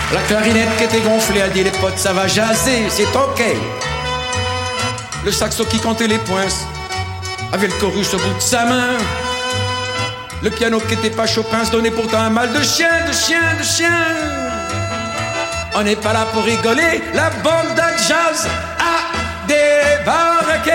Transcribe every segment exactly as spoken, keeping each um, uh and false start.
La clarinette qui était gonflée a dit les potes ça va jaser, c'est ok. Le saxo qui comptait les points avait le chorus au bout de sa main. Le piano qui était pas Chopin se donnait pourtant un mal de chien, de chien, de chien. On n'est pas là pour rigoler, la bande à jazz a débarqué.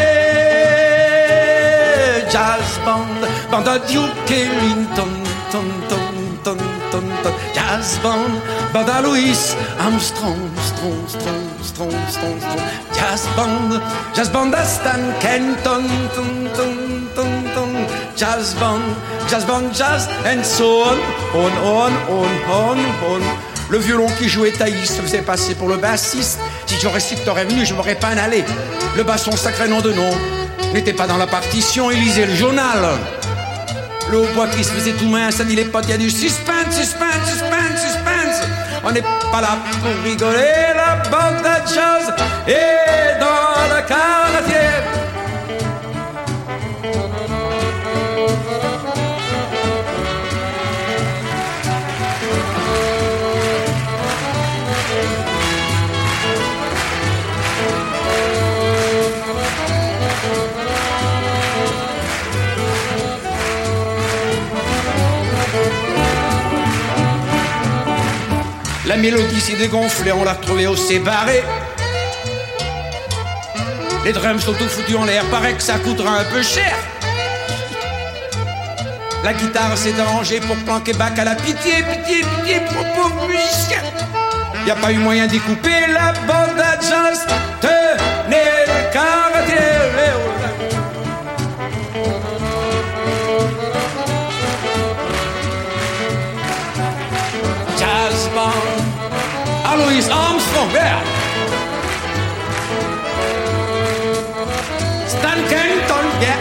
Jazz band, bande à Duke Ellington, ton, ton, ton, ton, ton. Jazz band, bande à Louis Armstrong, strong, strong, strong, strong, strong. Jazz band, jazz band à Stan Kenton, ton, ton, ton, ton. Jazz band, jazz band, jazz and so on, on, on, on, on, on. Le violon qui jouait Thaïs se faisait passer pour le bassiste. Si j'aurais su que t'aurais venu, je m'aurais pas en allé. Le basson, sacré nom de nom, n'était pas dans la partition, il lisait le journal. Le hautbois qui se faisait tout mince, ça dit les potes, il y a du suspense, suspense, suspense, suspense. On n'est pas là pour rigoler, la bande à jazz est dans le quartier. La mélodie s'est dégonflée, on l'a retrouvée au séparé. Les drums sont tout foutus en l'air, paraît que ça coûtera un peu cher. La guitare s'est arrangée pour planquer bac à la pitié, pitié, pitié, pour pauvres musiciens. Y a pas eu moyen d'y couper, la bande à jazz tenait le quartier. Jazz band, à Louis Armstrong, yeah. Stan Kenton, yeah.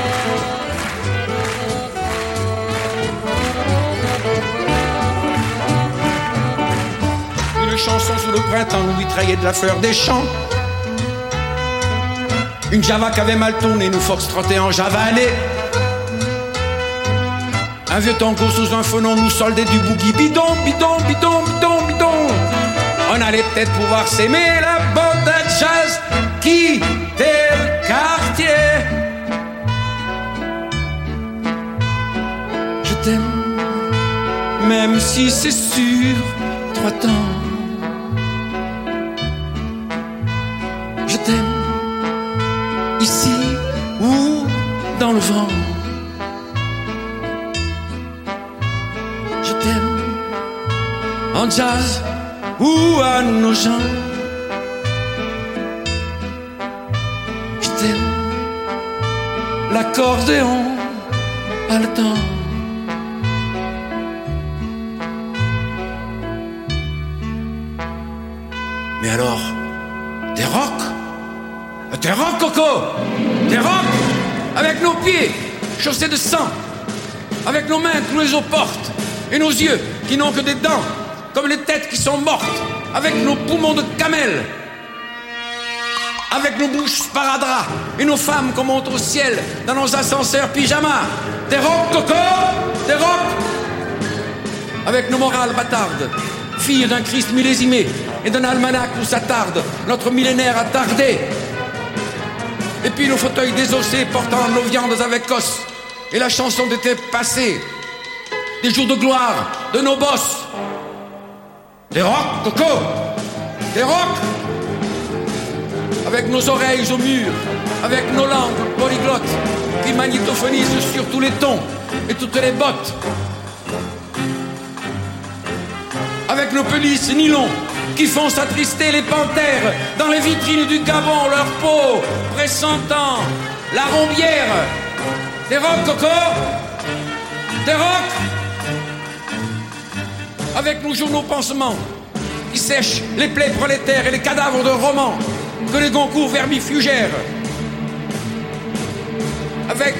Une chanson sous le printemps nous mitraillait de la fleur des champs. Une java qui avait mal tourné nous foxtrottait en javané. Un vieux tango sous un phonon nous soldait du boogie bidon, bidon, bidon, bidon, bidon. On allait peut-être pouvoir s'aimer, la bande à jazz quittait le quartier. Je t'aime, même si c'est sur trois temps. Je t'aime, ici ou dans le vent. Je t'aime, en jazz ou à nos gens. Je t'aime, l'accordéon a le temps. Mais alors, des rocs? Des rocs, Coco! Des rocs! Avec nos pieds chaussés de sang, avec nos mains clouées aux portes, et nos yeux qui n'ont que des dents, comme les têtes qui sont mortes, avec nos poumons de camel, avec nos bouches sparadrap, et nos femmes qu'on monte au ciel dans nos ascenseurs pyjama. Des rocs, Coco! Des rocs! Avec nos morales bâtardes, filles d'un Christ millésimé, et d'un almanach où s'attarde notre millénaire attardé. Et puis nos fauteuils désossés portant nos viandes avec os, et la chanson d'été passée, des jours de gloire de nos bosses. Des rocs, Coco, des rocs, avec nos oreilles au mur, avec nos langues polyglottes qui magnétophonisent sur tous les tons et toutes les bottes, avec nos pelisses nylon qui font s'attrister les panthères dans les vitrines du Gabon, leur peau pressentant la rombière. Des rocs, Coco, des rocs, avec nos journaux pansements qui sèchent les plaies prolétaires et les cadavres de romans que les Goncourt vermifugèrent, avec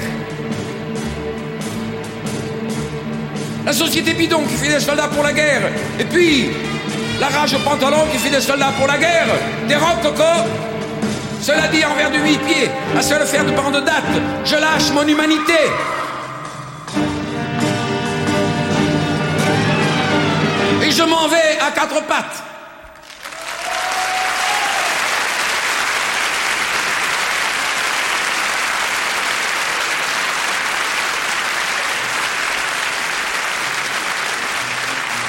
la société bidon qui fait des soldats pour la guerre, et puis la rage au pantalon qui fait des soldats pour la guerre. Des rocs, Coco. Cela dit, envers de huit pieds, à seule faire de bande de date, je lâche mon humanité. Et je m'en vais à à quatre pattes.